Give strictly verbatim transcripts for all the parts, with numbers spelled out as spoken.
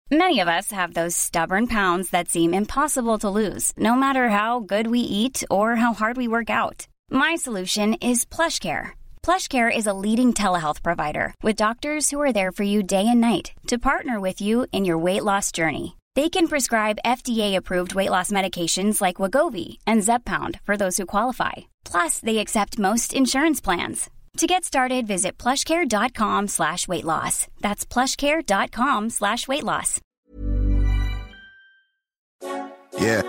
Many of us have those stubborn pounds that seem impossible to lose, no matter how good we eat or how hard we work out. My solution is PlushCare. PlushCare is a leading telehealth provider with doctors who are there for you day and night to partner with you in your weight loss journey. They can prescribe F D A-approved weight loss medications like Wegovy and Zepbound for those who qualify. Plus, they accept most insurance plans. To get started, visit plushcare.com slash weight loss. That's plushcare.com slash weight loss. Yeah.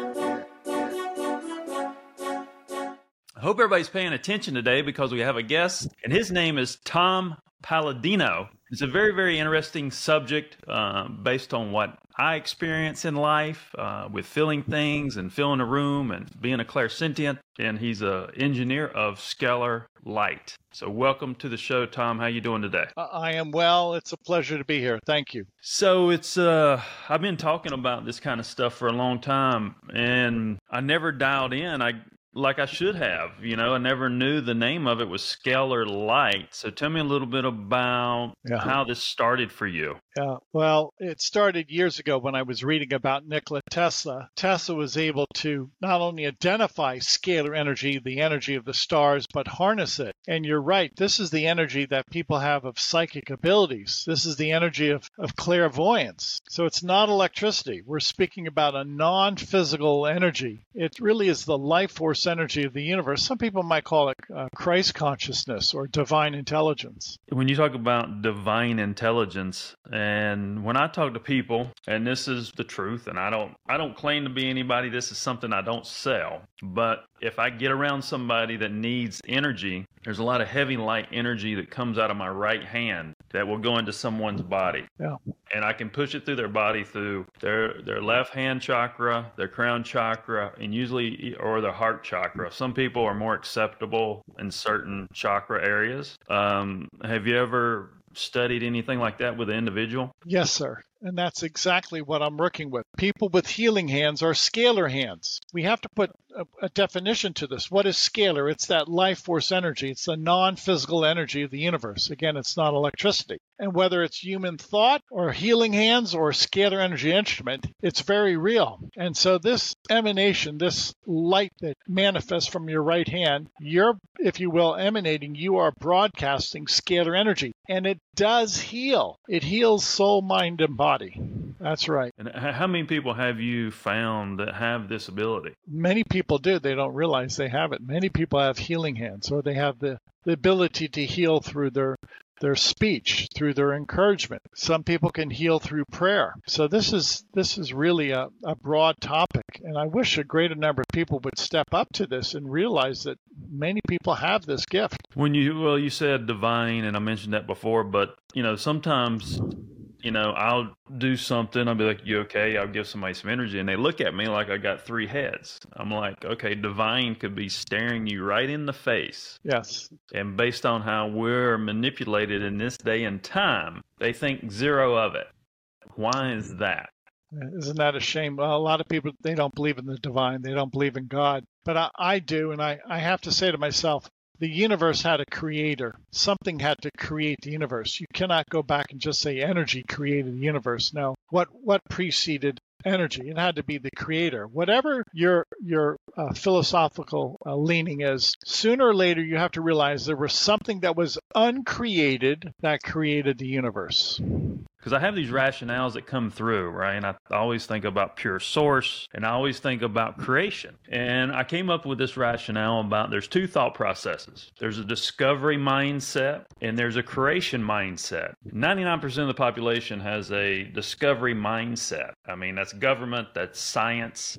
I hope everybody's paying attention today because we have a guest, and his name is Tom Paladino. It's a very, very interesting subject uh, based on what I experience in life uh, with feeling things and filling a room and being a clairsentient. And he's an engineer of scalar light. So welcome to the show, Tom. How you doing today? I am well. It's a pleasure to be here. Thank you. So it's uh, I've been talking about this kind of stuff for a long time, and I never dialed in. I like I should have, you know, I never knew the name of it was scalar light. So tell me a little bit about yeah. how this started for you. Yeah, well, it started years ago when I was reading about Nikola Tesla. Tesla was able to not only identify scalar energy, the energy of the stars, but harness it. And you're right, this is the energy that people have of psychic abilities. This is the energy of, of clairvoyance. So it's not electricity. We're speaking about a non-physical energy. It really is the life force energy of the universe. Some people might call it uh, Christ consciousness or divine intelligence. When you talk about divine intelligence, and when I talk to people, and this is the truth, and I don't I don't claim to be anybody, this is something I don't sell, but if I get around somebody that needs energy, there's a lot of heavy light energy that comes out of my right hand that will go into someone's body. Yeah. And I can push it through their body through their their left hand chakra, their crown chakra, and usually, or their heart chakra. Some people are more acceptable in certain chakra areas. Um, have you ever studied anything like that with an individual? Yes, sir. And that's exactly what I'm working with. People with healing hands are scalar hands. We have to put a, a definition to this. What is scalar? It's that life force energy. It's the non-physical energy of the universe. Again, it's not electricity. And whether it's human thought or healing hands or scalar energy instrument, it's very real. And so this emanation, this light that manifests from your right hand, you're, if you will, emanating, you are broadcasting scalar energy. And it does heal. It heals soul, mind, and body. That's right. And how many people have you found that have this ability? Many people do. They don't realize they have it. Many people have healing hands, or they have the, the ability to heal through their their speech, through their encouragement. Some people can heal through prayer. So this is this is really a, a broad topic. And I wish a greater number of people would step up to this and realize that many people have this gift. When you, well, you said divine, and I mentioned that before, but, you know, sometimes, you know, I'll do something, I'll be like, you okay? I'll give somebody some energy, and they look at me like I got three heads. I'm like, okay, divine could be staring you right in the face. Yes. And based on how we're manipulated in this day and time, they think zero of it. Why is that? Isn't that a shame? Well, a lot of people, they don't believe in the divine. They don't believe in God. But I, I do, and I, I have to say to myself, the universe had a creator. Something had to create the universe. You cannot go back and just say energy created the universe. No. What what preceded energy? It had to be the creator. Whatever your your uh, philosophical uh, leaning is, sooner or later you have to realize there was something that was uncreated that created the universe. Because I have these rationales that come through, right? And I always think about pure source, and I always think about creation. And I came up with this rationale about there's two thought processes. There's a discovery mindset, and there's a creation mindset. ninety-nine percent of the population has a discovery mindset. I mean, that's government, that's science.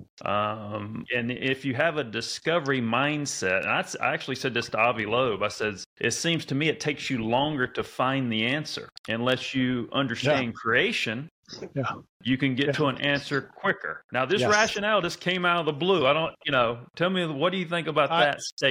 Um, and if you have a discovery mindset, and I, I actually said this to Avi Loeb, I said, it seems to me it takes you longer to find the answer unless you understand yeah. creation. Yeah. You can get yeah. to an answer quicker. Now, this yes. rationale just came out of the blue. I don't, you know, tell me, what do you think about I, that statement?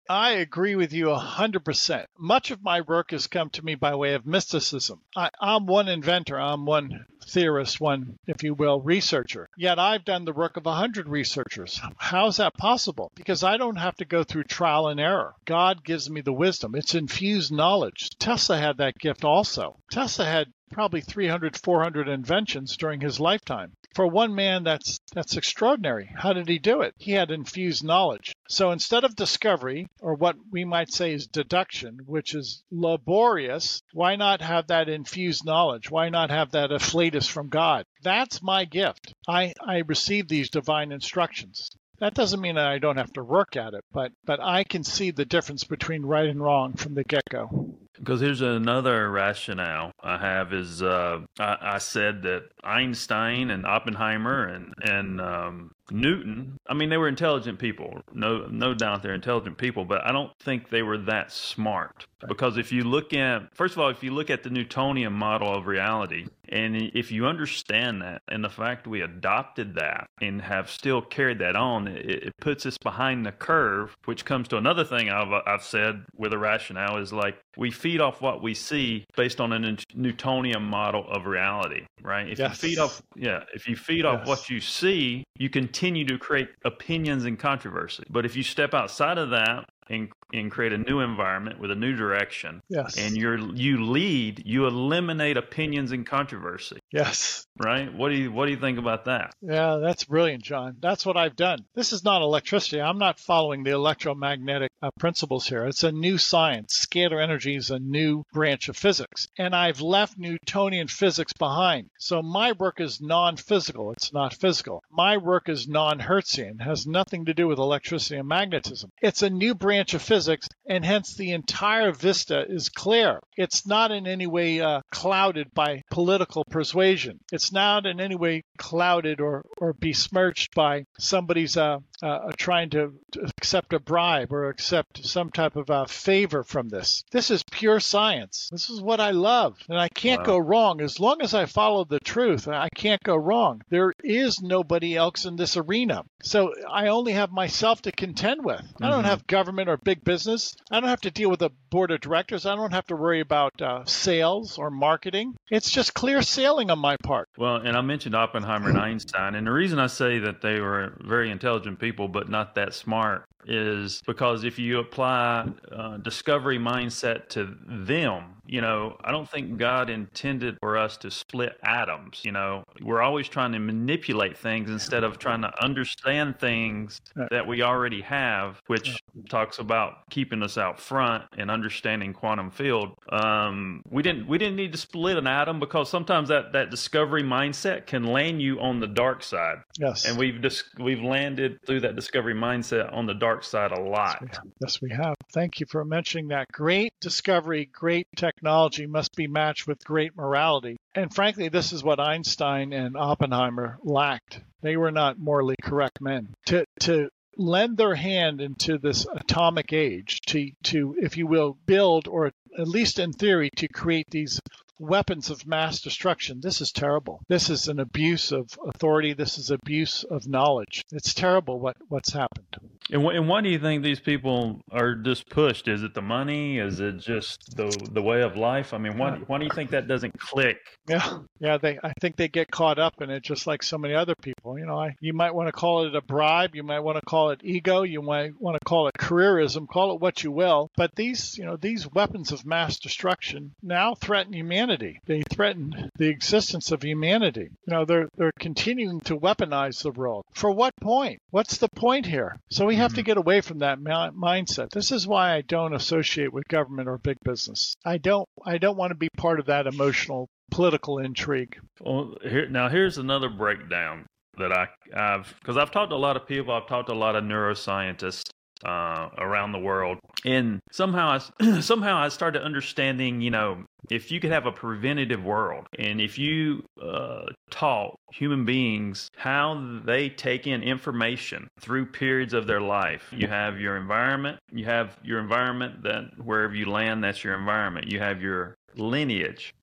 I agree with you one hundred percent. Much of my work has come to me by way of mysticism. I, I'm one inventor. I'm one theorist, one, if you will, researcher. Yet I've done the work of one hundred researchers. How is that possible? Because I don't have to go through trial and error. God gives me the wisdom. It's infused knowledge. Tesla had that gift also. Tesla had probably three hundred, four hundred inventions during his lifetime. For one man, that's that's extraordinary. How did he do it? He had infused knowledge. So instead of discovery, or what we might say is deduction, which is laborious, why not have that infused knowledge? Why not have that afflatus from God? That's my gift. I, I receive these divine instructions. That doesn't mean that I don't have to work at it, but but I can see the difference between right and wrong from the get-go. Because here's another rationale I have is uh, I, I said that Einstein and Oppenheimer and and um, Newton, I mean, they were intelligent people. No, no doubt they're intelligent people, but I don't think they were that smart. Because if you look at, first of all, if you look at the Newtonian model of reality, and if you understand that and the fact we adopted that and have still carried that on, it, it puts us behind the curve, which comes to another thing I've, I've said with a rationale is like we feed off what we see based on a Newtonian model of reality, right? If Yes. you feed off, yeah, if you feed off Yes. what you see, you continue to create opinions and controversy. But if you step outside of that and and create a new environment with a new direction, Yes. and you're you lead, you eliminate opinions and controversy, Yes. right? What do you what do you think about that? Yeah, that's brilliant, John. That's what I've done. This is not electricity. I'm not following the electromagnetic uh, principles here. It's a new science. Scalar energy is a new branch of physics. And I've left Newtonian physics behind. So my work is non-physical. It's not physical. My work is non-Hertzian. It has nothing to do with electricity and magnetism. It's a new branch of physics, and hence the entire vista is clear. It's not in any way uh, clouded by political persuasion. It's not in any way clouded or, or besmirched by somebody's uh, uh, trying to accept a bribe or accept some type of uh, favor from this. This is pure science. This is what I love, and I can't Wow. go wrong. As long as I follow the truth, I can't go wrong. There is nobody else in this arena. So I only have myself to contend with. I don't Mhm. have government or big business. I don't have to deal with a board of directors. I don't have to worry about uh, sales or marketing. It's just clear sailing on my part. Well, and I mentioned Oppenheimer and Einstein, and the reason I say that they were very intelligent people, but not that smart, is because if you apply uh, discovery mindset to them, you know, I don't think God intended for us to split atoms. You know, we're always trying to manipulate things instead of trying to understand things Right. that we already have, which talks about keeping us out front and understanding quantum field. Um, we didn't we didn't need to split an atom because sometimes that, that discovery mindset can land you on the dark side, Yes. and we've dis- we've landed through that discovery mindset on the dark side a lot. Yes, we have. Thank you for mentioning that. Great discovery, great technology must be matched with great morality. And frankly, this is what Einstein and Oppenheimer lacked. They were not morally correct men. To to lend their hand into this atomic age, to to, if you will, build, or at least in theory, to create these weapons of mass destruction. This is terrible. This is an abuse of authority. This is abuse of knowledge. It's terrible what, what's happened. And, wh- and why do you think these people are just pushed? Is it the money? Is it just the the way of life? I mean, why why do you think that doesn't click? Yeah, yeah. They, I think they get caught up in it, just like so many other people. You know, I, you might want to call it a bribe, you might want to call it ego, you might want to call it careerism, call it what you will. But these, you know, these weapons of mass destruction now threaten humanity. They threaten the existence of humanity. You know, they're they're continuing to weaponize the world. For what point? What's the point here? So we have Mhm. to get away from that ma- mindset. This is why I don't associate with government or big business. I don't. I don't want to be part of that emotional political intrigue. Well, here, now here's another breakdown that I, I've, because I've talked to a lot of people, I've talked to a lot of neuroscientists uh, around the world, and somehow I, somehow I started understanding, you know, if you could have a preventative world, and if you uh, taught human beings how they take in information through periods of their life, you have your environment, you have your environment that wherever you land, that's your environment. You have your lineage,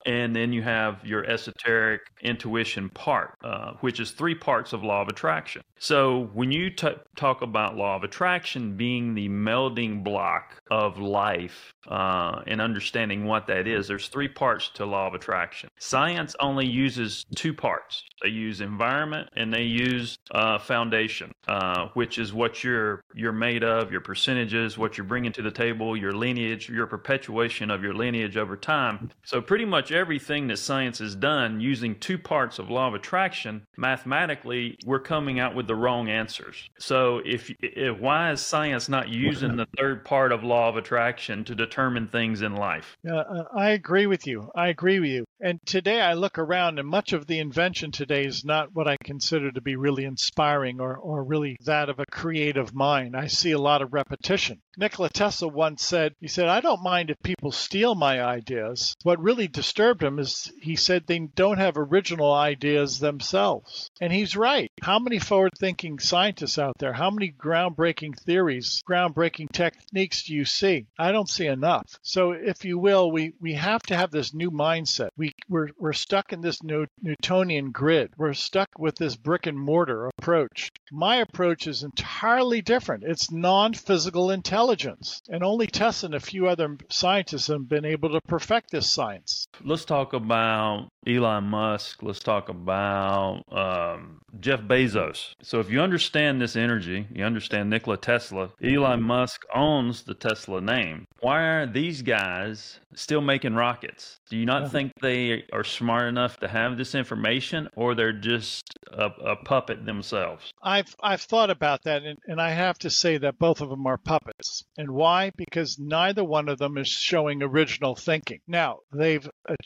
and then you have your esoteric intuition part, uh, which is three parts of law of attraction. So when you t- talk about law of attraction being the melding block of life uh, and understanding what that is, there's three parts to law of attraction. Science only uses two parts. They use environment and they use uh, foundation, uh, which is what you're you're made of, your percentages, what you're bringing to the table, your lineage, your perpetuation of your lineage over time. So pretty much everything that science has done using two parts of law of attraction, mathematically, we're coming out with the wrong answers. So if, if why is science not using the third part of law of attraction to determine things in life? Uh, I agree with you. I agree with you. And today I look around and much of the invention today is not what I consider to be really inspiring or, or really that of a creative mind. I see a lot of repetition. Nikola Tesla once said, he said, I don't mind if people steal my ideas. What really disturbed him is he said they don't have original ideas themselves. And he's right. How many forward-thinking scientists out there? How many groundbreaking theories, groundbreaking techniques do you see? I don't see enough. So if you will, we, we have to have this new mindset. We, we're, we're stuck in this New, Newtonian grid. We're stuck with this brick and mortar approach. My approach is entirely different. It's non-physical intelligence. And only Tesla and a few other scientists have been able to perfect this science. Let's talk about Elon Musk. Let's talk about um, Jeff Bezos. So if you understand this energy, you understand Nikola Tesla, Elon Musk owns the Tesla name. Why are these guys still making rockets? Do you not yeah. think they are smart enough to have this information, or they're just a, a puppet themselves? I've I've thought about that, and, and I have to say that both of them are puppets. And why? Because neither one of them is showing original thinking. Now, they've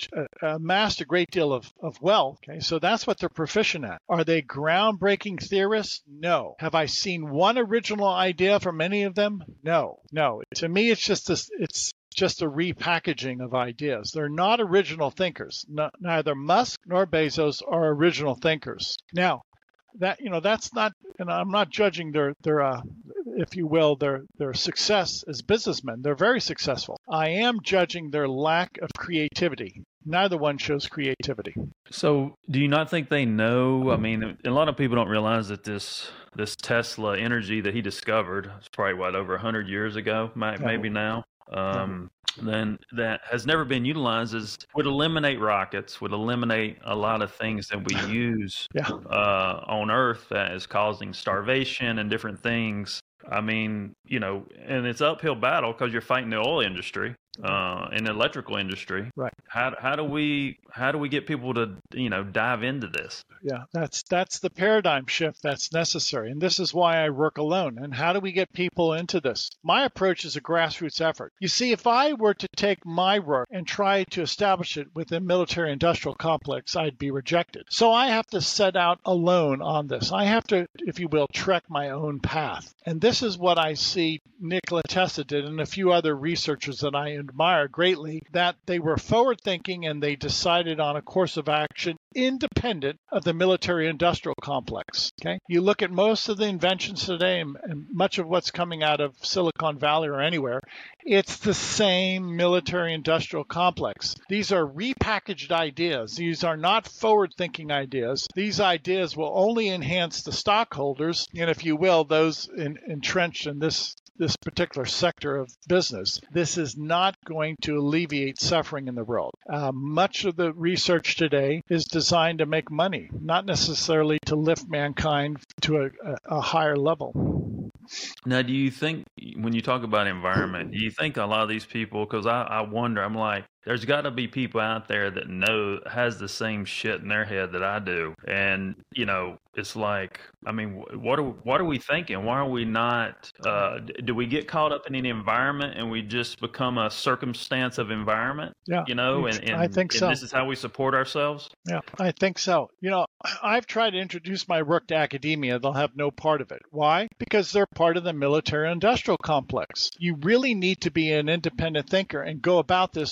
amassed a great deal of, of wealth, okay, so that's what they're proficient at. Are they groundbreaking theorists? No. Have I seen one original idea from any of them? No. No. To me, it's just this, it's just a repackaging of ideas. They're not original thinkers. No, neither Musk nor Bezos are original thinkers. Now, that you know, that's not, and I'm not judging their their, uh, if you will, their their success as businessmen. They're very successful. I am judging their lack of creativity. Neither one shows creativity. So, do you not think they know? I mean, a lot of people don't realize that this this Tesla energy that he discovered, it's probably what, over a hundred years ago, maybe now. Um, then that has never been utilized as would eliminate rockets, would eliminate a lot of things that we use yeah. uh, on Earth that is causing starvation and different things. I mean, you know, and it's uphill battle because you're fighting the oil industry. Uh, in the electrical industry, right? How how do we how do we get people to you know dive into this? Yeah, that's that's the paradigm shift that's necessary, and this is why I work alone. And how do we get people into this? My approach is a grassroots effort. You see, if I were to take my work and try to establish it within military-industrial complex, I'd be rejected. So I have to set out alone on this. I have to, if you will, trek my own path. And this is what I see Nikola Tesla did, and a few other researchers that I admire greatly, that they were forward thinking and they decided on a course of action independent of the military industrial complex. Okay, you look at most of the inventions today and, and much of what's coming out of Silicon Valley or anywhere, it's the same military industrial complex. These are repackaged ideas. These are not forward thinking ideas. These ideas will only enhance the stockholders and, if you will, those in, entrenched in this this particular sector of business. This is not going to alleviate suffering in the world. Uh, much of the research today is designed to make money, not necessarily to lift mankind to a, a, a higher level. Now, do you think, when you talk about environment, do you think a lot of these people, because I, I wonder, I'm like, there's got to be people out there that know, has the same shit in their head that I do. And, you know, it's like, I mean, what are, what are we thinking? Why are we not, uh, do we get caught up in an environment and we just become a circumstance of environment? Yeah. You know, and, and I think and so. This is how we support ourselves? Yeah, I think so. You know, I've tried to introduce my work to academia. They'll have no part of it. Why? Because they're part of the military industrial complex. You really need to be an independent thinker and go about this by way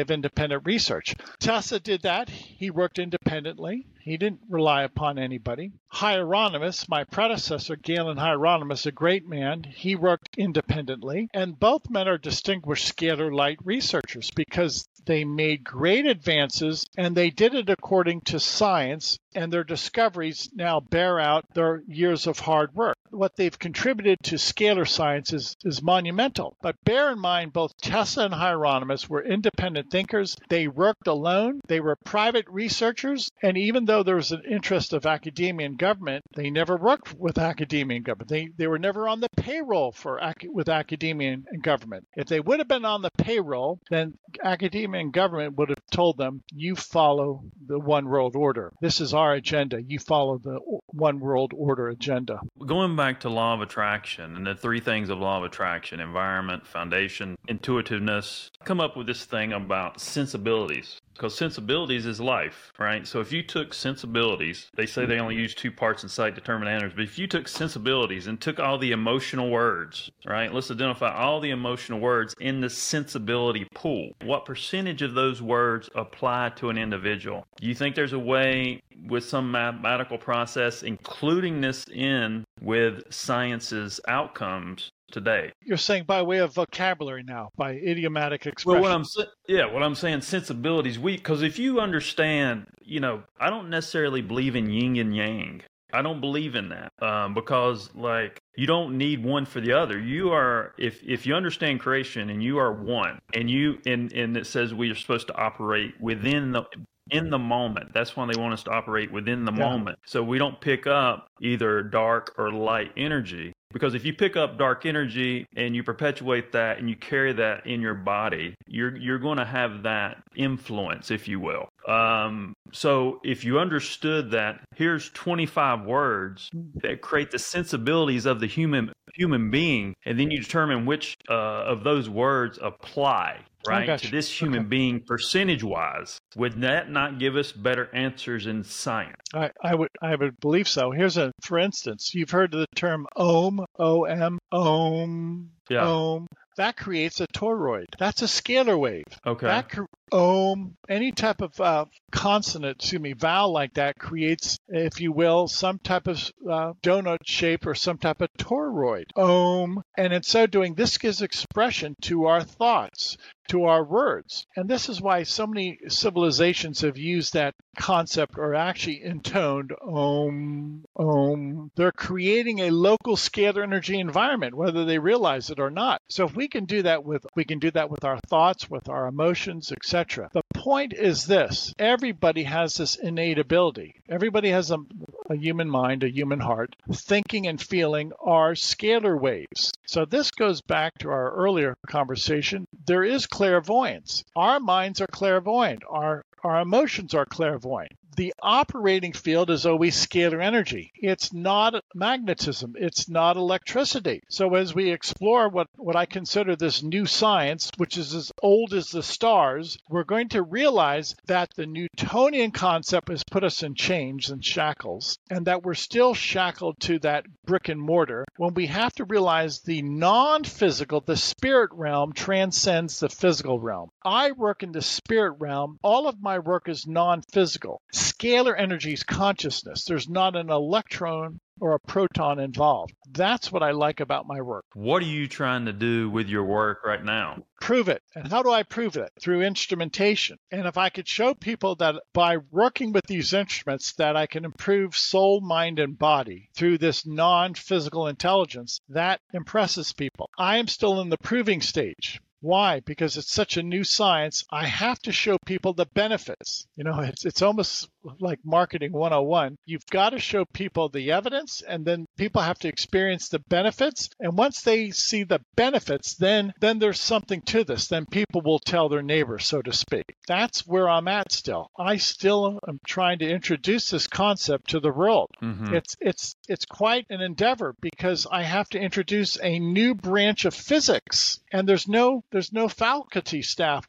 of independent research. Tesla did that. He worked independently. He didn't rely upon anybody. Hieronymus, my predecessor, Galen Hieronymus, a great man, he worked independently. And both men are distinguished scalar light researchers because they made great advances and they did it according to science, and their discoveries now bear out their years of hard work. What they've contributed to scalar science is, is monumental. But bear in mind, both Tesla and Hieronymus were independent thinkers. They worked alone. They were private researchers. And even though there was an interest of academia and government, they never worked with academia and government. They, they were never on the payroll for with academia and government. If they would have been on the payroll, then academia and government would have told them, you follow the one world order. This is our agenda. You follow the one world order agenda. Going back to law of attraction and the three things of law of attraction, environment, foundation, intuitiveness, come up with this thing about sensibilities. Because sensibilities is life, right? So if you took sensibilities, they say they only use two parts in sight, determined answers, but if you took sensibilities and took all the emotional words, right? Let's identify all the emotional words in the sensibility pool. What percentage of those words apply to an individual? Do you think there's a way with some mathematical process, including this in with science's outcomes today? You're saying by way of vocabulary now, by idiomatic expression. Well, what I'm saying, yeah, what I'm saying, sensibilities. We, because if you understand, you know, I don't necessarily believe in yin and yang. I don't believe in that um, because, like, you don't need one for the other. You are, if if you understand creation and you are one, and you and and it says we are supposed to operate within the in the moment. That's why they want us to operate within the yeah. moment. So we don't pick up either dark or light energy. Because if you pick up dark energy and you perpetuate that and you carry that in your body, you're you're going to have that influence, if you will. Um, so if you understood that, here's twenty-five words that create the sensibilities of the human human being, and then you determine which uh, of those words apply, right, to this human okay. being percentage-wise. Would that not give us better answers in science? I, I would I would believe so. Here's a, for instance, you've heard of the term ohm, O M, ohm, yeah. ohm. That creates a toroid. That's a scalar wave. Okay. That ohm, any type of uh, consonant, excuse me, vowel like that creates, if you will, some type of uh, donut shape or some type of toroid. Ohm. And in so doing, this gives expression to our thoughts, to our words. And this is why so many civilizations have used that concept or actually intoned ohm, ohm. They're creating a local scalar energy environment, whether they realize it or not. So if we can do that with we can do that with our thoughts, with our emotions, et cetera. The point is this: everybody has this innate ability. Everybody has a, a human mind, a human heart. Thinking and feeling are scalar waves. So this goes back to our earlier conversation. There is clairvoyance. Our minds are clairvoyant. Our our emotions are clairvoyant. The operating field is always scalar energy. It's not magnetism. It's not electricity. So as we explore what, what I consider this new science, which is as old as the stars, we're going to realize that the Newtonian concept has put us in chains and shackles, and that we're still shackled to that brick and mortar, when we have to realize the non-physical, the spirit realm, transcends the physical realm. I work in the spirit realm. All of my work is non-physical. Scalar energy is consciousness. There's not an electron or a proton involved. That's what I like about my work. What are you trying to do with your work right now? Prove it. And how do I prove it? Through instrumentation. And if I could show people that by working with these instruments that I can improve soul, mind, and body through this non-physical intelligence, that impresses people. I am still in the proving stage. Why? Because it's such a new science. I have to show people the benefits. You know, it's it's almost like marketing one oh one. You've got to show people the evidence, and then people have to experience the benefits. And once they see the benefits, then then there's something to this. Then people will tell their neighbors, so to speak. That's where I'm at still. I still am trying to introduce this concept to the world. Mm-hmm. It's it's it's quite an endeavor because I have to introduce a new branch of physics, and there's no There's no faculty staff with me.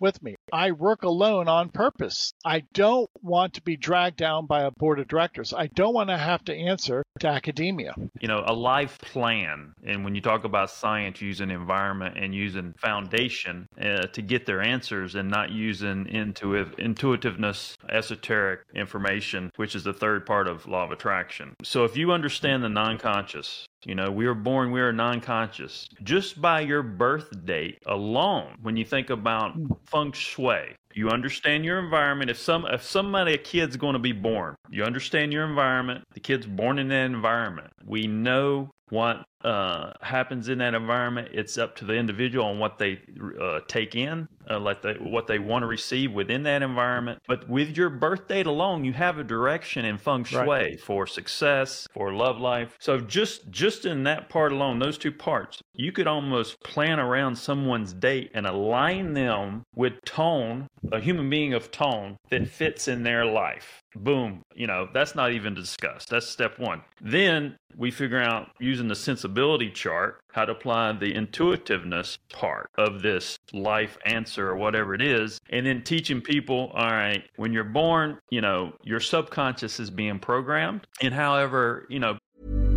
I work alone on purpose. I don't want to be dragged down by a board of directors. I don't want to have to answer to academia. You know, a life plan. And when you talk about science, using environment and using foundation uh, to get their answers and not using intuitive, intuitiveness, esoteric information, which is the third part of law of attraction. So if you understand the non-conscious, you know, we were born, we are non-conscious. Just by your birth date alone, when you think about feng shui, you understand your environment. If some, if somebody, a kid's going to be born, you understand your environment. The kid's born in that environment. We know what uh, happens in that environment. It's up to the individual on what they uh, take in, uh, like they, what they want to receive within that environment. But with your birth date alone, you have a direction in feng shui right. for success, for love life. So just just in that part alone, those two parts, you could almost plan around someone's date and align them with tone, a human being of tone that fits in their life. Boom. You know, that's not even discussed. That's step one. Then we figure out, using the sensibility chart, how to apply the intuitiveness part of this life answer or whatever it is. And then teaching people, all right, when you're born, you know, your subconscious is being programmed. And however, you know.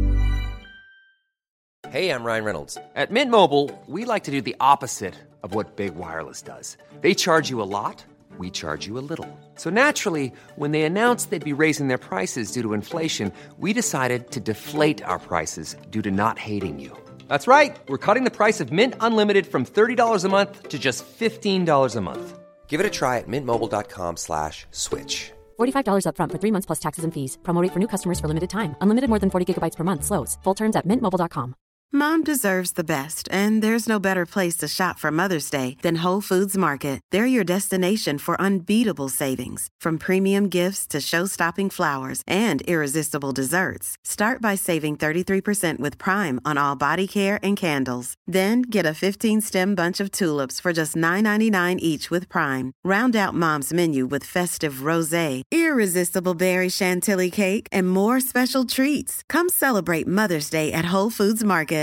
Hey, I'm Ryan Reynolds. At Mint Mobile, we like to do the opposite of what Big Wireless does. They charge you a lot. We charge you a little. So naturally, when they announced they'd be raising their prices due to inflation, we decided to deflate our prices due to not hating you. That's right. We're cutting the price of Mint Unlimited from thirty dollars a month to just fifteen dollars a month. Give it a try at mintmobile.com slash switch. forty-five dollars up front for three months plus taxes and fees. Promo rate for new customers for limited time. Unlimited more than forty gigabytes per month. Slows full terms at mint mobile dot com. Mom deserves the best, and there's no better place to shop for Mother's Day than Whole Foods Market. They're your destination for unbeatable savings, from premium gifts to show-stopping flowers and irresistible desserts. Start by saving thirty-three percent with Prime on all body care and candles. Then get a fifteen-stem bunch of tulips for just nine ninety-nine each with Prime. Round out Mom's menu with festive rosé, irresistible berry chantilly cake, and more special treats. Come celebrate Mother's Day at Whole Foods Market.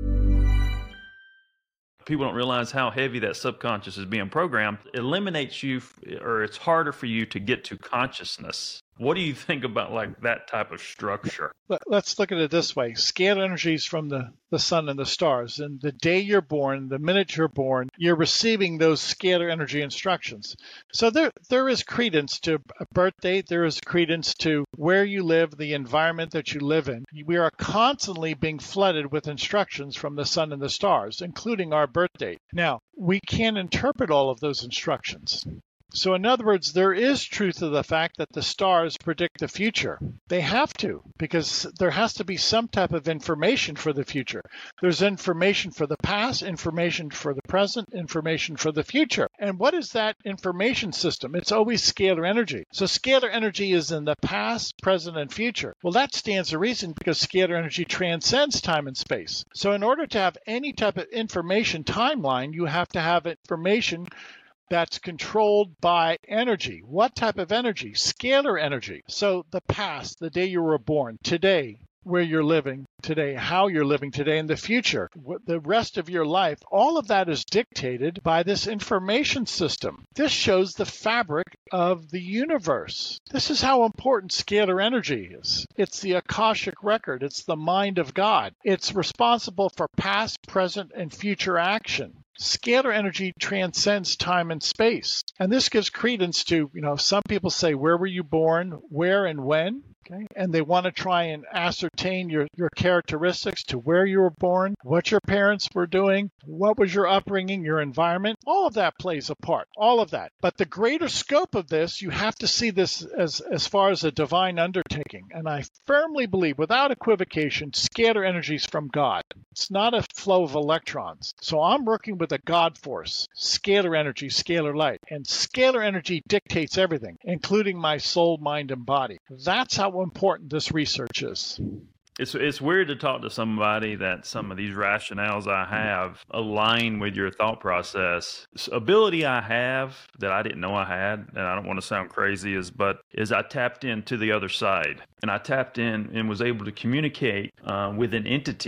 People don't realize how heavy that subconscious is being programmed. It eliminates you, or it's harder for you to get to consciousness. What do you think about like that type of structure? Let's look at it this way. Scalar energies from the, the sun and the stars. And the day you're born, the minute you're born, you're receiving those scalar energy instructions. So there there is credence to a birth date. There is credence to where you live, the environment that you live in. We are constantly being flooded with instructions from the sun and the stars, including our birth date. Now, we can't interpret all of those instructions. So in other words, there is truth to the fact that the stars predict the future. They have to, because there has to be some type of information for the future. There's information for the past, information for the present, information for the future. And what is that information system? It's always scalar energy. So scalar energy is in the past, present, and future. Well, that stands to reason because scalar energy transcends time and space. So in order to have any type of information timeline, you have to have information that's controlled by energy. What type of energy? Scalar energy. So the past, the day you were born, today, where you're living today, how you're living today, and the future, the rest of your life, all of that is dictated by this information system. This shows the fabric of the universe. This is how important scalar energy is. It's the Akashic record. It's the mind of God. It's responsible for past, present, and future action. Scalar energy transcends time and space. And this gives credence to, you know, some people say, where were you born, where and when? Okay. And they want to try and ascertain your, your characteristics to where you were born, what your parents were doing, what was your upbringing, your environment. All of that plays a part, all of that. But the greater scope of this, you have to see this as, as far as a divine undertaking. And I firmly believe, without equivocation, scalar energy is from God. It's not a flow of electrons. So I'm working with a God force, scalar energy, scalar light. And scalar energy dictates everything, including my soul, mind, and body. That's how important this research is. It's it's weird to talk to somebody that some of these rationales I have align with your thought process. This ability I have that I didn't know I had, and I don't want to sound crazy, is but is I tapped into the other side. And I tapped in and was able to communicate uh, with an entity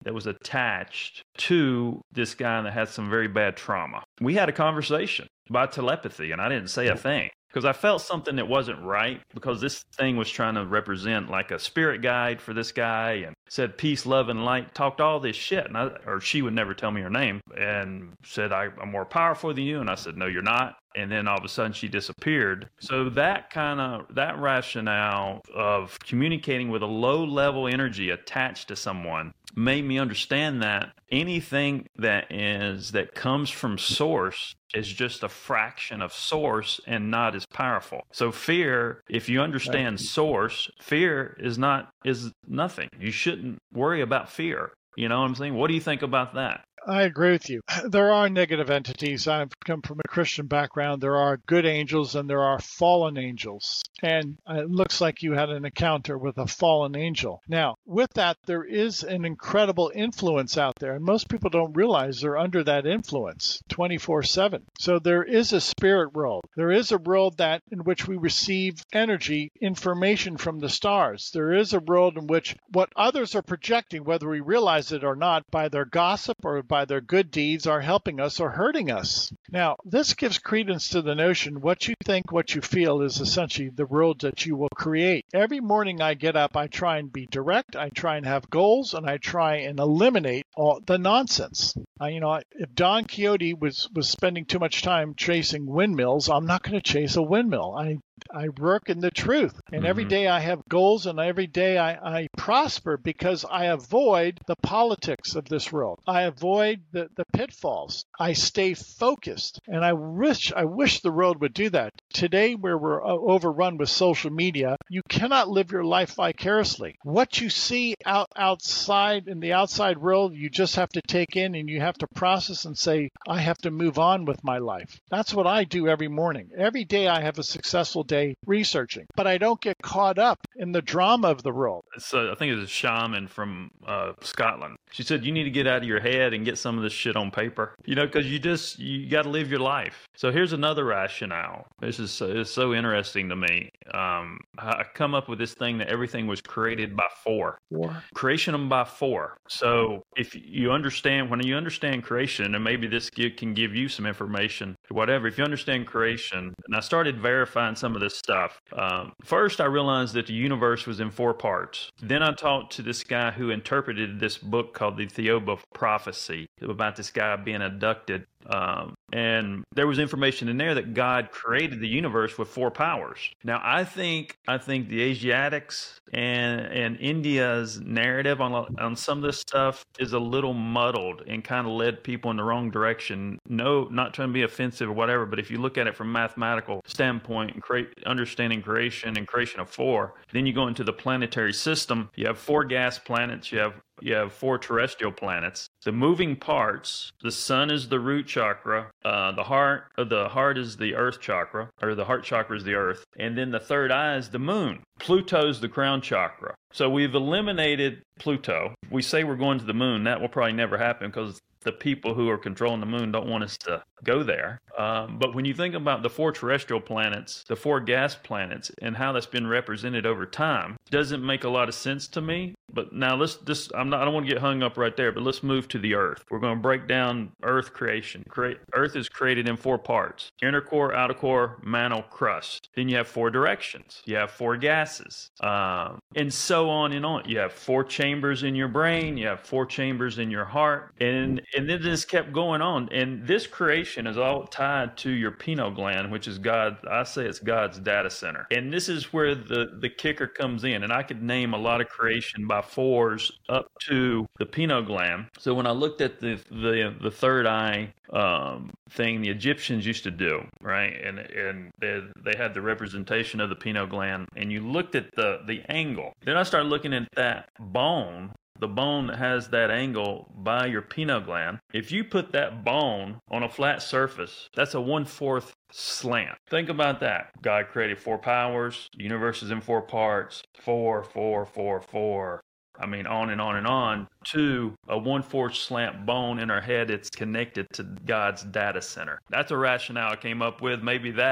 that was attached to this guy that had some very bad trauma. We had a conversation by telepathy, and I didn't say a thing because I felt something that wasn't right, because this thing was trying to represent like a spirit guide for this guy and said peace, love, and light, talked all this shit. And I, or she would never tell me her name, and said, I, I'm more powerful than you. And I said, no, you're not. And then all of a sudden she disappeared. So that kind of, that rationale of communicating with a low level energy attached to someone made me understand that anything that is, that comes from source is just a fraction of source and not as powerful. So fear, if you understand source, fear is not, is nothing. You shouldn't worry about fear. You know what I'm saying? What do you think about that? I agree with you. There are negative entities. I've come from a Christian background. There are good angels and there are fallen angels. And it looks like you had an encounter with a fallen angel. Now, with that, there is an incredible influence out there. And most people don't realize they're under that influence twenty-four seven. So there is a spirit world. There is a world that in which we receive energy, information from the stars. There is a world in which what others are projecting, whether we realize it or not, by their gossip or by their good deeds, are helping us or hurting us. Now, this gives credence to the notion what you think, what you feel is essentially the world that you will create. Every morning I get up, I try and be direct, I try and have goals, and I try and eliminate all the nonsense. Uh, you know, if Don Quixote was, was spending too much time chasing windmills, I'm not going to chase a windmill. I I work in the truth. And mm-hmm. every day I have goals, and every day I, I prosper because I avoid the politics of this world. I avoid the, the pitfalls. I stay focused. And I wish I wish the world would do that. Today, where we're overrun with social media, you cannot live your life vicariously. What you see out outside in the outside world, you just have to take in and you have to process and say, I have to move on with my life. That's what I do every morning. Every day I have a successful day researching, but I don't get caught up in the drama of the world. So I think it was a shaman from uh, Scotland. She said, you need to get out of your head and get some of this shit on paper, you know, because you just, you got to live your life. So here's another rationale. This is so, it's so interesting to me. Um, I come up with this thing that everything was created by four. Four. Creation them by four. So if you understand, when you understand creation, and maybe this give, can give you some information, whatever, if you understand creation, and I started verifying some of this stuff. Um, first, I realized that the universe was in four parts. Then I talked to this guy who interpreted this book called the Theoba Prophecy about this guy being abducted. Um, and there was information in there that God created the universe with four powers. Now, I think I think the Asiatics and and India's narrative on on some of this stuff is a little muddled and kind of led people in the wrong direction. No, not trying to be offensive or whatever, but if you look at it from a mathematical standpoint and create understanding creation and creation of four, then you go into the planetary system. You have four gas planets. You have You have four terrestrial planets. The moving parts, the sun is the root chakra, uh, the heart, uh, the heart is the earth chakra, or the heart chakra is the earth, and then the third eye is the moon. Pluto's the crown chakra. So we've eliminated Pluto. We say we're going to the moon. That will probably never happen because the people who are controlling the moon don't want us to go there. Um, but when you think about the four terrestrial planets, the four gas planets, and how that's been represented over time, doesn't make a lot of sense to me. But now let's just, I'm not, I don't want to get hung up right there, but let's move to the earth. We're going to break down earth creation. Create, earth is created in four parts: inner core, outer core, mantle, crust. Then you have four directions. You have four gases, um, and so on and on. You have four chambers in your brain. You have four chambers in your heart. And, and then this kept going on. And this creation is all tied to your pineal gland, which is God. I say it's God's data center. And this is where the, the kicker comes in. And I could name a lot of creation by fours up to the pineal gland. So when I looked at the the, the third eye um, thing the Egyptians used to do, right, and and they, they had the representation of the pineal gland, and you looked at the the angle. Then I started looking at that bone. The bone that has that angle by your pineal gland, if you put that bone on a flat surface, that's a one-fourth slant. Think about that. God created four powers, the universe is in four parts, four, four, four, four. I mean, on and on and on, to a one-fourth slant bone in our head. It's connected to God's data center. That's a rationale I came up with. Maybe that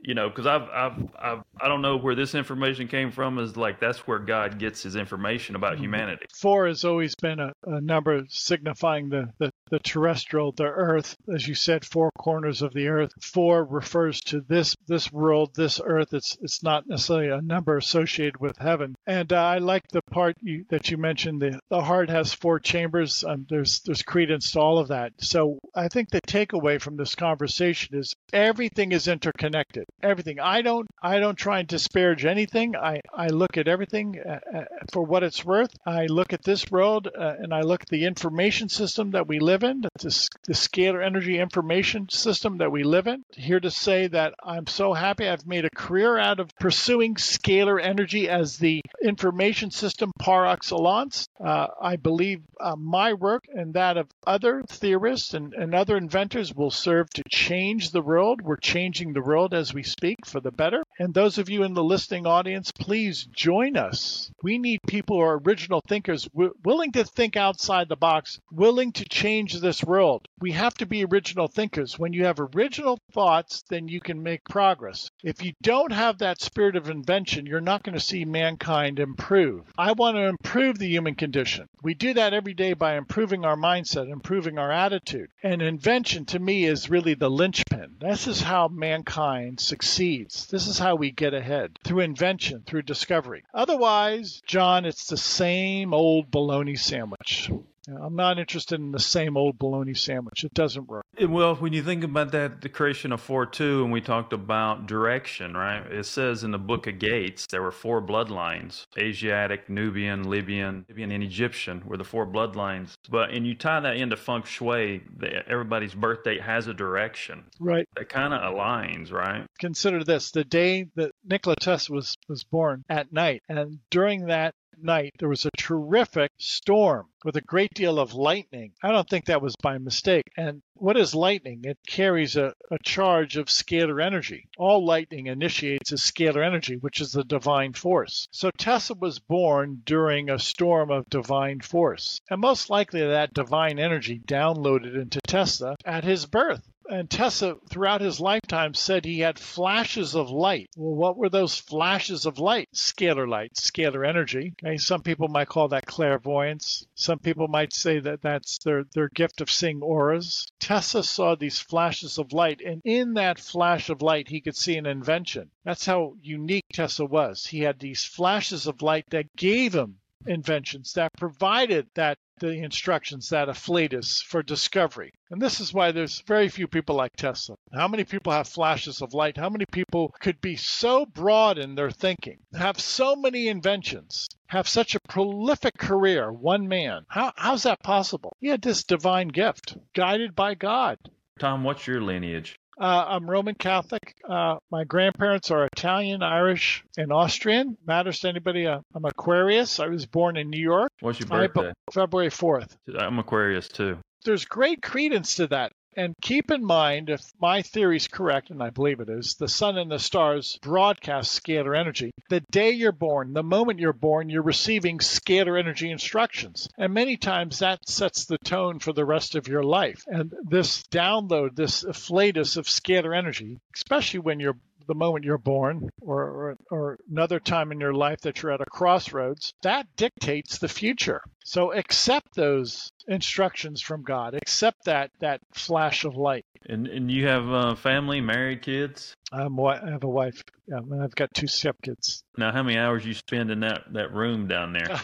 you know, because I've, I've, I've, I don't know where this information came from. Is like that's where God gets his information about humanity. Four has always been a, a number signifying the, the, the terrestrial, the earth, as you said, four corners of the earth. Four refers to this this world, this earth. It's it's not necessarily a number associated with heaven. And uh, I like the part you, that you mentioned. The the heart has four chambers. Um, there's there's credence to all of that. So I think the takeaway from this conversation is everything is interconnected. Everything. I don't I don't try and disparage anything. I, I look at everything uh, for what it's worth. I look at this world uh, and I look at the information system that we live in, the, the scalar energy information system that we live in. Here to say that I'm so happy I've made a career out of pursuing scalar energy as the information system par excellence. Uh, I believe uh, my work and that of other theorists and, and other inventors will serve to change the world. We're changing the world as we speak for the better. And those of you in the listening audience, please join us. We need people who are original thinkers, w- willing to think outside the box, willing to change this world. We have to be original thinkers. When you have original thoughts, then you can make progress. If you don't have that spirit of invention, you're not going to see mankind improve. I want to improve the human condition. We do that every day by improving our mindset, improving our attitude. And invention, to me, is really the linchpin. This is how mankind succeeds. This is how we get ahead, through invention, through discovery. Otherwise, John, it's the same old bologna sandwich. I'm not interested in the same old bologna sandwich. It doesn't work. Well, when you think about that, the creation of four two, and we talked about direction, right? It says in the book of Gates, there were four bloodlines: Asiatic, Nubian, Libyan, Libyan, and Egyptian were the four bloodlines. But, and you tie that into feng shui, the, everybody's birth date has a direction. Right. That kind of aligns, right? Consider this, the day that Nikola Tesla was, was born at night, and during that night, there was a terrific storm with a great deal of lightning. I don't think that was by mistake. And what is lightning? It carries a, a charge of scalar energy. All lightning initiates a scalar energy, which is the divine force. So Tesla was born during a storm of divine force. And most likely that divine energy downloaded into Tesla at his birth. And Tesla, throughout his lifetime, said he had flashes of light. Well, what were those flashes of light? Scalar light, scalar energy. Okay, some people might call that clairvoyance. Some people might say that that's their, their gift of seeing auras. Tesla saw these flashes of light, and in that flash of light, he could see an invention. That's how unique Tesla was. He had these flashes of light that gave him inventions, that provided that the instructions, that afflatus for discovery. And this is why there's very few people like Tesla. How many people have flashes of light? How many people could be so broad in their thinking, have so many inventions, have such a prolific career, one man? How, how's that possible? He had this divine gift, guided by God. Tom, what's your lineage? Uh, I'm Roman Catholic. Uh, my grandparents are Italian, Irish, and Austrian. Matters to anybody? Uh, I'm Aquarius. I was born in New York. What's your birthday? I, February fourth. I'm Aquarius too. There's great credence to that. And keep in mind, if my theory is correct, and I believe it is, the sun and the stars broadcast scalar energy. The day you're born, the moment you're born, you're receiving scalar energy instructions. And many times that sets the tone for the rest of your life. And this download, this afflatus of scalar energy, especially when you're the moment you're born or, or or another time in your life that you're at a crossroads, that dictates the future. So accept those instructions from God. Accept that that flash of light. And and you have uh, family, married, kids? Um, I have a wife. Yeah, and I've got two stepkids. Now, how many hours you spend in that, that room down there?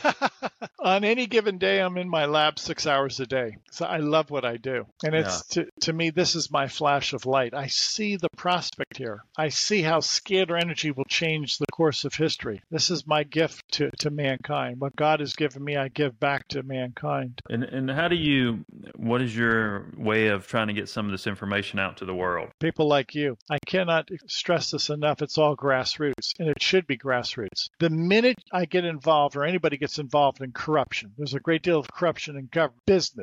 On any given day, I'm in my lab six hours a day. So I love what I do. And it's yeah. to, to me, this is my flash of light. I see the prospect here. I see how scalar energy will change the course of history. This is my gift to, to mankind. What God has given me, I give back to mankind. And and how do you, what is your way of trying to get some of this information out to the world? People like you. I cannot stress this enough. It's all grassroots, and it should be grassroots. The minute I get involved or anybody gets involved in corruption, there's a great deal of corruption in government, business,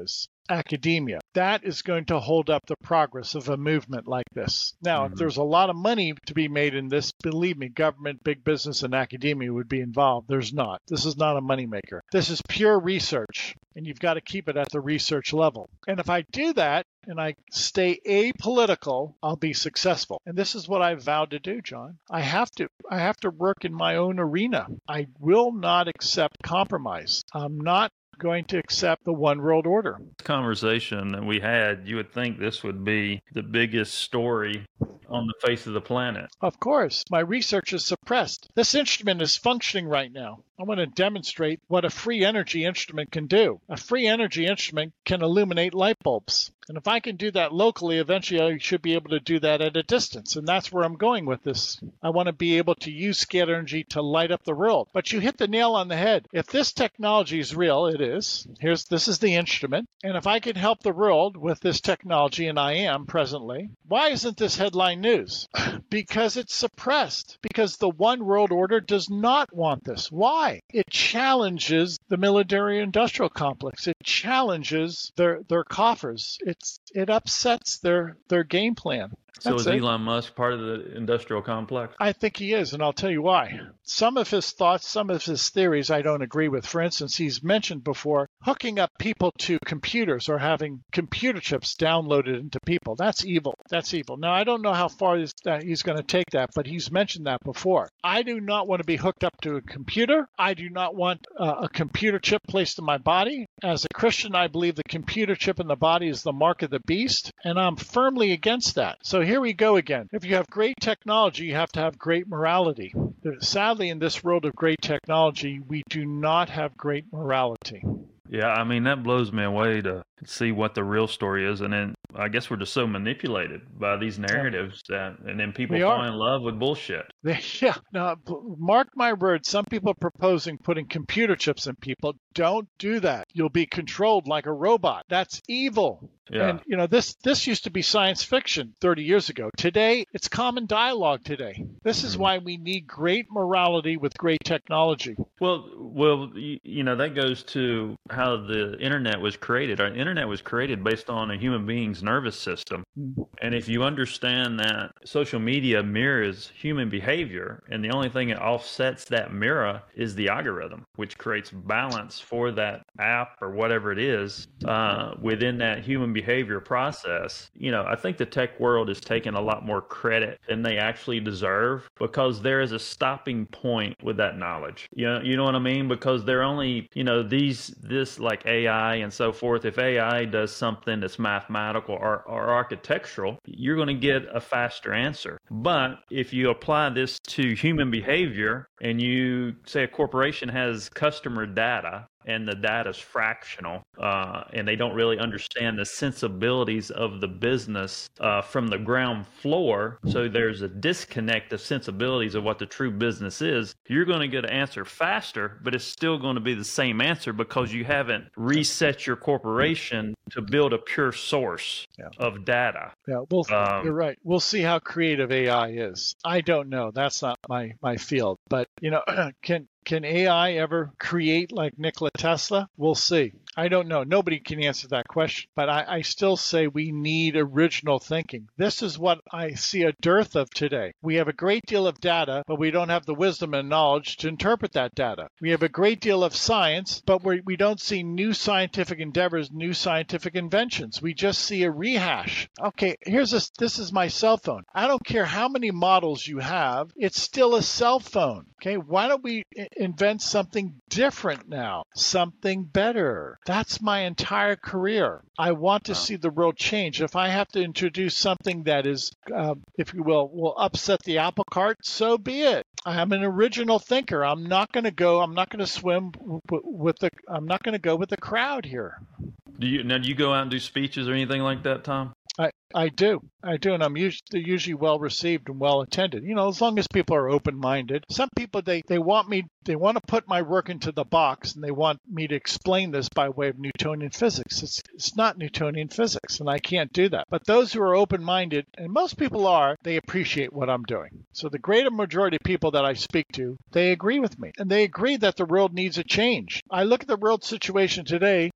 academia. That is going to hold up the progress of a movement like this. Now, Mm-hmm. if there's a lot of money to be made in this, believe me, government, big business, and academia would be involved. There's not. This is not a moneymaker. This is pure research, and you've got to keep it at the research level. And if I do that, and I stay apolitical, I'll be successful. And this is what I vowed to do, John. I have to I have to work in my own arena. I will not accept compromise. I'm not going to accept the one world order. Conversation that we had, you would think this would be the biggest story on the face of the planet. Of course, my research is suppressed. This instrument is functioning right now. I want to demonstrate what a free energy instrument can do. A free energy instrument can illuminate light bulbs. And if I can do that locally, eventually I should be able to do that at a distance. And that's where I'm going with this. I want to be able to use scalar energy to light up the world. But you hit the nail on the head. If this technology is real, it is. Here's this is the instrument. And if I can help the world with this technology, and I am presently, why isn't this headline news? Because it's suppressed. Because the one world order does not want this. Why? It challenges the military-industrial complex. It challenges their their coffers. It's it upsets their their game plan. So That's is it. Elon Musk part of the industrial complex? I think he is, and I'll tell you why. Some of his thoughts, some of his theories I don't agree with. For instance, he's mentioned before hooking up people to computers or having computer chips downloaded into people. That's evil. That's evil. Now, I don't know how far he's, uh, he's going to take that, but he's mentioned that before. I do not want to be hooked up to a computer. I do not want uh, a computer chip placed in my body. As a Christian, I believe the computer chip in the body is the mark of the beast, and I'm firmly against that. So here we go again. If you have great technology, you have to have great morality. Sadly, in this world of great technology, we do not have great morality. Yeah, I mean, that blows me away to see what the real story is. And then I guess we're just so manipulated by these narratives that, and then people We fall are. in love with bullshit. Yeah. Now, mark my words, some people are proposing putting computer chips in people. Don't do that. You'll be controlled like a robot. That's evil. Yeah. And, you know, this this used to be science fiction thirty years ago. Today, it's common dialogue today. This is why we need great morality with great technology. Well, well, you, you know, that goes to how the internet was created. Our internet was created based on a human being's nervous system. And if you understand that social media mirrors human behavior, and the only thing that offsets that mirror is the algorithm, which creates balance for that app or whatever it is uh, within that human behavior process. You know, I think the tech world is taking a lot more credit than they actually deserve, because there is a stopping point with that knowledge. You know, you know what I mean? Because they're only, you know, these, this like A I and so forth, if A I does something that's mathematical or, or architectural, you're going to get a faster answer. But if you apply this to human behavior and you say a corporation has customer data, and the data is fractional, uh, and they don't really understand the sensibilities of the business uh, from the ground floor, so there's a disconnect of sensibilities of what the true business is, you're going to get an answer faster, but it's still going to be the same answer because you haven't reset your corporation to build a pure source Yeah. of data. Yeah, well, Um, you're right. We'll see how creative A I is. I don't know. That's not my, my field. But, you know, can can A I ever create like Nikola Tesla? We'll see. I don't know. Nobody can answer that question. But I, I still say we need original thinking. This is what I see a dearth of today. We have a great deal of data, but we don't have the wisdom and knowledge to interpret that data. We have a great deal of science, but we we don't see new scientific endeavors, new scientific inventions. We just see a rehash. Okay, here's this. This is my cell phone. I don't care how many models you have. It's still a cell phone. Okay, why don't we i- invent something different now? Something better. That's my entire career. I want to see the world change. If I have to introduce something that is, uh, if you will, will upset the apple cart, so be it. I'm an original thinker. I'm not going to go. I'm not going to swim w- w- with the. I'm not going to go with the crowd here. Do you now? Do you go out and do speeches or anything like that, Tom? I, I do. I do. And I'm usually, usually well received and well attended. You know, as long as people are open minded. Some people, they, they want me, they want to put my work into the box and they want me to explain this by way of Newtonian physics. It's, it's not Newtonian physics and I can't do that. But those who are open minded, and most people are, they appreciate what I'm doing. So the greater majority of people that I speak to, they agree with me and they agree that the world needs a change. I look at the world situation today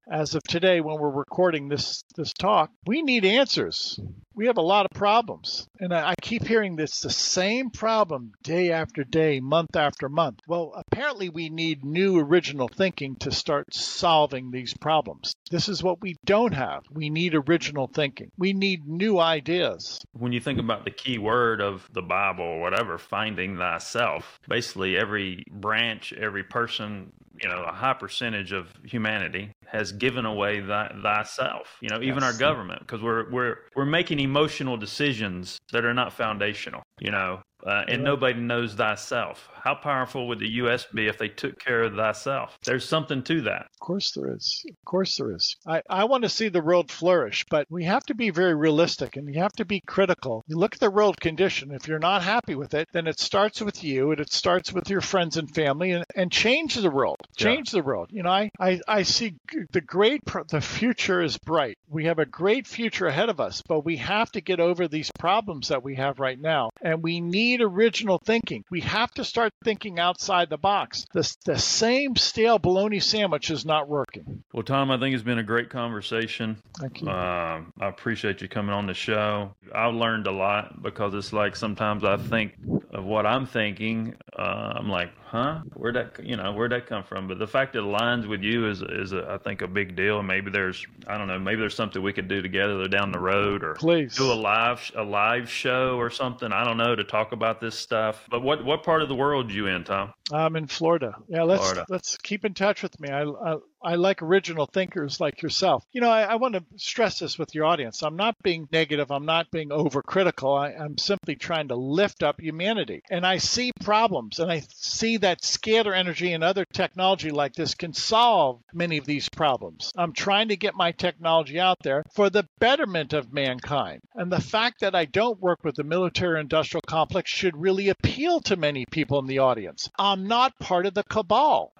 as of today, when we're recording this, this talk, we need answers. We have a lot of problems. And I, I keep hearing this, the same problem day after day, month after month. Well, apparently we need new original thinking to start solving these problems. This is what we don't have. We need original thinking. We need new ideas. When you think about the key word of the Bible or whatever, finding thyself, basically every branch, every person, you know, a high percentage of humanity has given away thy, thyself, you know, even yes. our government, because we're, we're, we're making emotional decisions that are not foundational, you know, uh, and yeah. nobody knows thyself. How powerful would the U S be if they took care of thyself? There's something to that. Of course there is. Of course there is. I, I want to see the world flourish, but we have to be very realistic and you have to be critical. You look at the world condition. If you're not happy with it, then it starts with you and it starts with your friends and family, and, and change the world. Change yeah. the world. You know, I, I, I see the great, the future is bright. We have a great future ahead of us, but we have to get over these problems that we have right now. And we need original thinking. We have to start thinking outside the box. The, the same stale bologna sandwich is not working. Well, Tom, I think it's been a great conversation. Thank you. Uh, I appreciate you coming on the show. I've learned a lot because it's like sometimes I think of what I'm thinking. Uh, I'm like, huh? Where'd that, you know, where'd that come from? But the fact that it aligns with you is, is a, I think, a big deal. Maybe there's, I don't know, maybe there's something we could do together down the road, or Please. do a live, a live show or something. I don't know, to talk about this stuff. But what, what part of the world are you in, Tom? I'm in Florida. Yeah, let's Florida. let's keep in touch with me. I, I I like original thinkers like yourself. You know, I, I want to stress this with your audience. I'm not being negative. I'm not being overcritical. I, I'm simply trying to lift up humanity. And I see problems, and I see that scalar energy and other technology like this can solve many of these problems. I'm trying to get my technology out there for the betterment of mankind. And the fact that I don't work with the military-industrial complex should really appeal to many people in the audience. I'm not part of the cabal.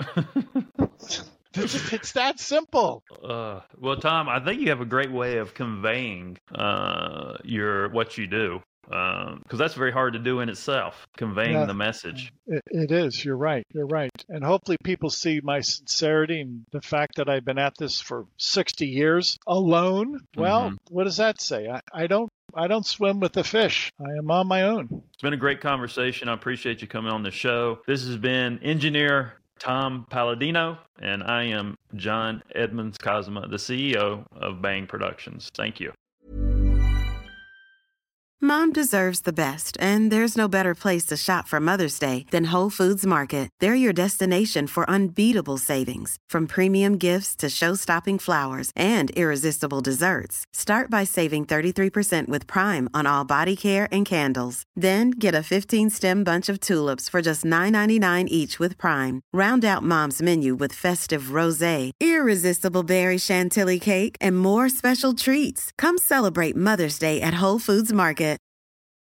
It's, it's that simple. Uh, well, Tom, I think you have a great way of conveying uh, your what you do, because um, that's very hard to do in itself, conveying yeah, the message. It, it is. You're right. You're right. And hopefully people see my sincerity and the fact that I've been at this for sixty years alone. Well, mm-hmm. what does that say? I, I don't I don't swim with the fish. I am on my own. It's been a great conversation. I appreciate you coming on the show. This has been Engineer Tom Palladino, and I am John Edmonds Cosma, the C E O of Bang Productions. Thank you. Mom deserves the best, and there's no better place to shop for Mother's Day than Whole Foods Market. They're your destination for unbeatable savings, from premium gifts to show-stopping flowers and irresistible desserts. Start by saving thirty-three percent with Prime on all body care and candles. Then get a fifteen-stem bunch of tulips for just nine ninety-nine each with Prime. Round out Mom's menu with festive rosé, irresistible berry chantilly cake, and more special treats. Come celebrate Mother's Day at Whole Foods Market.